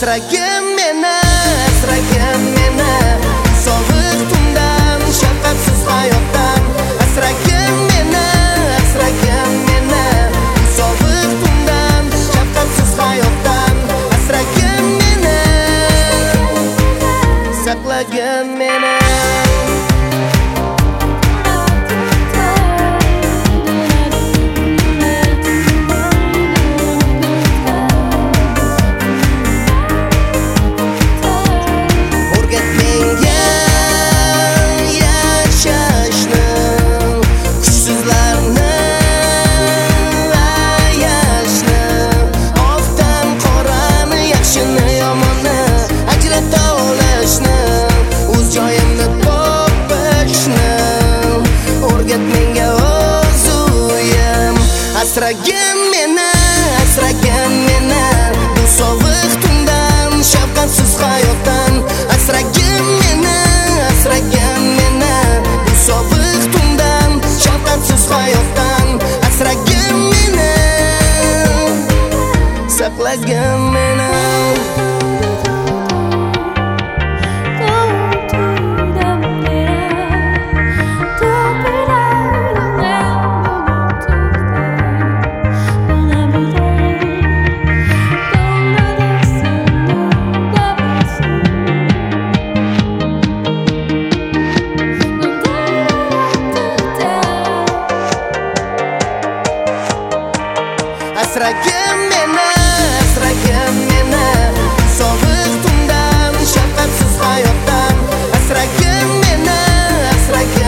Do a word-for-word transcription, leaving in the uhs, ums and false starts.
Asragin meni, asragin meni sovuq tundan, shafqatsiz hayotdan. Asragin meni, asragin meni sovuq tundan, shafqatsiz hayotdan. Asragin meni, saqlagin meni. Asragin meni, asragin meni bu sovuq tundan, shafqatsiz hayotdan. Asragin meni, asragin meni bu sovuq tundan, shafqatsiz hayotdan. Asragin meni, saqlagin meni. Asragin meni, asragin meni sovuq tundan, shafqatsiz hayotdan. Asragin meni, asragin